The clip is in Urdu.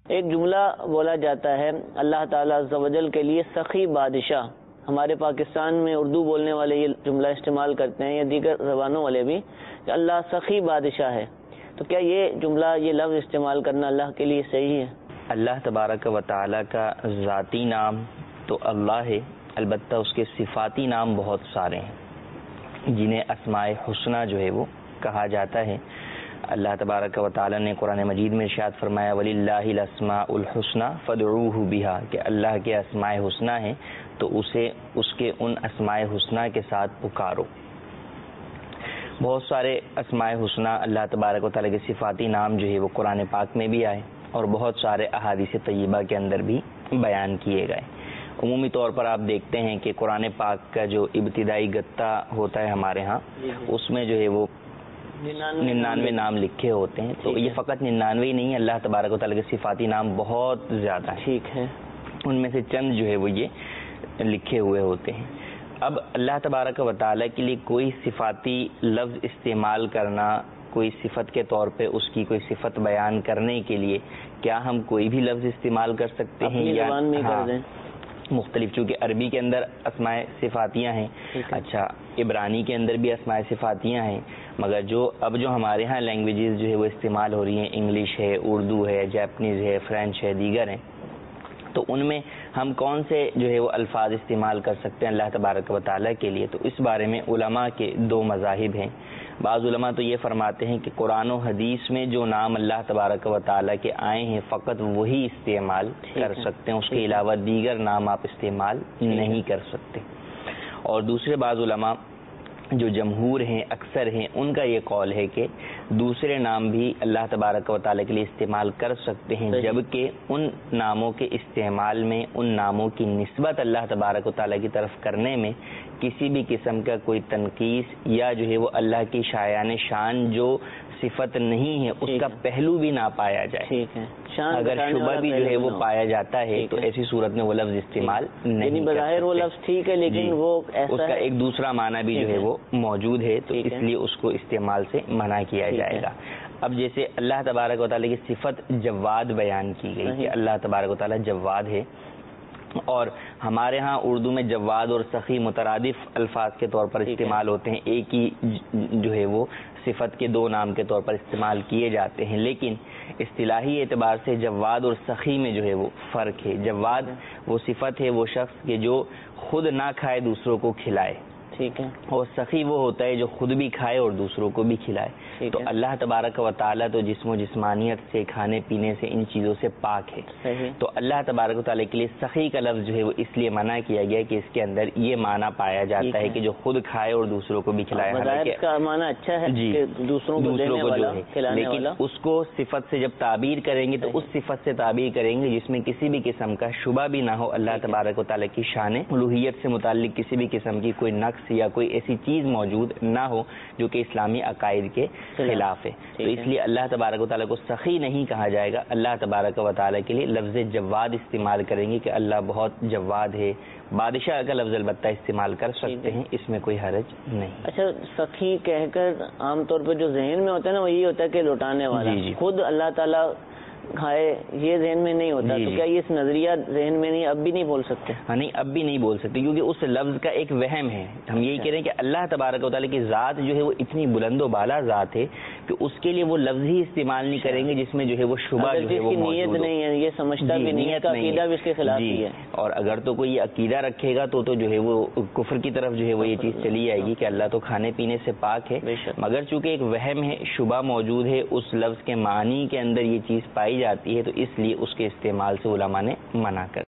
ایک جملہ بولا جاتا ہے اللہ تعالیٰ عز و جل کے لیے سخی بادشاہ. ہمارے پاکستان میں اردو بولنے والے یہ جملہ استعمال کرتے ہیں یا دیگر زبانوں والے بھی کہ اللہ سخی بادشاہ ہے. تو کیا یہ جملہ، یہ لفظ استعمال کرنا اللہ کے لیے صحیح ہے؟ اللہ تبارک و تعالیٰ کا ذاتی نام تو اللہ ہے، البتہ اس کے صفاتی نام بہت سارے ہیں جنہیں اسماء حسنہ جو ہے وہ کہا جاتا ہے. اللہ تبارک و تعالیٰ نے قرآن مجید میں ارشاد فرمایا وَلِلَّهِ الْأَسْمَاءُ الْحُسْنَى فَادْعُوهُ بِهَا، کہ اللہ کے اسماء حسنہ ہیں تو اسے اس کے ان اسماء حسنہ کے ساتھ پکارو. بہت سارے اسماء حسنہ اللہ تبارک و تعالیٰ کے صفاتی نام جو ہے وہ قرآن پاک میں بھی آئے اور بہت سارے احادیث طیبہ کے اندر بھی بیان کیے گئے. عمومی طور پر آپ دیکھتے ہیں کہ قرآن پاک کا جو ابتدائی گتہ ہوتا ہے ہمارے ہاں، اس میں جو ہے وہ 99 نام لکھے ہوتے ہیں. تو یہ فقط 99 ہی نہیں، اللہ تبارک و تعالیٰ کے صفاتی نام بہت زیادہ ہیں. ٹھیک ہے، ان میں سے چند جو ہے وہ یہ لکھے ہوئے ہوتے ہیں. اب اللہ تبارک و تعالیٰ کے لیے کوئی صفاتی لفظ استعمال کرنا، کوئی صفت کے طور پہ اس کی کوئی صفت بیان کرنے کے لیے کیا ہم کوئی بھی لفظ استعمال کر سکتے ہیں یا مختلف؟ چونکہ عربی کے اندر اسماء صفاتیاں ہیں، اچھا عبرانی کے اندر بھی اسماء صفاتیاں ہیں، مگر اب جو ہمارے ہاں لینگویجز جو ہے وہ استعمال ہو رہی ہیں، انگلش ہے، اردو ہے، جاپنیز ہے، فرینچ ہے، دیگر ہیں، تو ان میں ہم کون سے جو ہے وہ الفاظ استعمال کر سکتے ہیں اللہ تبارک و تعالیٰ کے لیے؟ تو اس بارے میں علماء کے دو مذاہب ہیں. بعض علماء تو یہ فرماتے ہیں کہ قرآن و حدیث میں جو نام اللہ تبارک و تعالیٰ کے آئے ہیں فقط وہی استعمال کر سکتے ہیں، اس کے علاوہ دیگر نام آپ استعمال نہیں کر سکتے. اور دوسرے بعض علماء جو جمہور ہیں، اکثر ہیں، ان کا یہ قول ہے کہ دوسرے نام بھی اللہ تبارک و تعالیٰ کے لیے استعمال کر سکتے ہیں، جبکہ ان ناموں کے استعمال میں، ان ناموں کی نسبت اللہ تبارک و تعالیٰ کی طرف کرنے میں کسی بھی قسم کا کوئی تنقیص یا جو ہے وہ اللہ کی شایان شان جو صفت نہیں ہے اس کا پہلو بھی نہ پایا جائے. اگر شبہ بھی جو ہے وہ پایا جاتا ہے تو ایسی صورت میں وہ لفظ استعمال نہیں کر سکتے. وہ لفظ ٹھیک ہے لیکن وہ اس کا ایک دوسرا معنی بھی جو ہے وہ موجود ہے، تو اس لیے اس کو استعمال سے منع کیا جائے گا. اب جیسے اللہ تبارک و تعالیٰ کی صفت جواد بیان کی گئی کہ اللہ تبارک و تعالیٰ جواد ہے، اور ہمارے ہاں اردو میں جواد اور سخی مترادف الفاظ کے طور پر استعمال ہوتے ہیں، ایک ہی جو ہے وہ صفت کے دو نام کے طور پر استعمال کیے جاتے ہیں، لیکن اصطلاحی اعتبار سے جواد اور سخی میں جو ہے وہ فرق ہے. جواد وہ صفت ہے وہ شخص کے جو خود نہ کھائے دوسروں کو کھلائے، ٹھیک ہے، اور سخی وہ ہوتا ہے جو خود بھی کھائے اور دوسروں کو بھی کھلائے. تو اللہ تبارک و تعالیٰ تو جسم و جسمانیت سے، کھانے پینے سے، ان چیزوں سے پاک ہے. تو اللہ تبارک و تعالیٰ کے لیے سخی کا لفظ جو ہے وہ اس لیے منع کیا گیا کہ اس کے اندر یہ معنی پایا جاتا ہے کہ جو خود کھائے اور دوسروں کو بھی کھلائے. اس کا معنی اچھا ہے جی، دوسروں کو جو ہے، لیکن اس کو صفت سے جب تعبیر کریں گے تو اس صفت سے تعبیر کریں گے جس میں کسی بھی قسم کا شبہ بھی نہ ہو اللہ تبارک و تعالیٰ کی شان الوہیت سے متعلق کسی بھی قسم کی کوئی نقص یا کوئی ایسی چیز موجود نہ ہو جو کہ اسلامی عقائد کے خلاف ہے. تو اس لیے اللہ تبارک و تعالیٰ کو سخی نہیں کہا جائے گا. اللہ تبارک و تعالیٰ کے لیے لفظ جواد استعمال کریں گے کہ اللہ بہت جواد ہے. بادشاہ کا لفظ البتہ استعمال کر سکتے ہیں، اس میں کوئی حرج نہیں. اچھا، سخی کہہ کر عام طور پہ جو ذہن میں ہوتا ہے نا وہ یہ ہوتا ہے کہ لوٹانے والا، خود اللہ تعالیٰ کھائے، یہ ذہن میں نہیں ہوتا. تو کیا یہ اس نظریہ ذہن میں نہیں، اب بھی نہیں بول سکتے؟ ہاں نہیں، اب بھی نہیں بول سکتے کیونکہ اس لفظ کا ایک وہم ہے. ہم یہی کہہ رہے ہیں کہ اللہ تبارک و تعالیٰ کی ذات جو ہے وہ اتنی بلند و بالا ذات ہے کہ اس کے لیے وہ لفظ ہی استعمال نہیں کریں گے جس میں جو ہے وہ شبہ جو ہے وہ نیت نہیں ہے، یہ سمجھتا بھی نہیں ہے، عقیدہ بھی اس کے خلاف ہی ہے. اور اگر تو کوئی عقیدہ رکھے گا تو جو ہے وہ کفر کی طرف جو ہے وہ یہ چیز چلی جائے گی کہ اللہ تو کھانے پینے سے پاک ہے. مگر چونکہ ایک وہم ہے، شبہ موجود ہے، اس لفظ کے معنی کے اندر یہ چیز پائی جاتی ہے، تو اس لیے اس کے استعمال سے علماء نے منع کر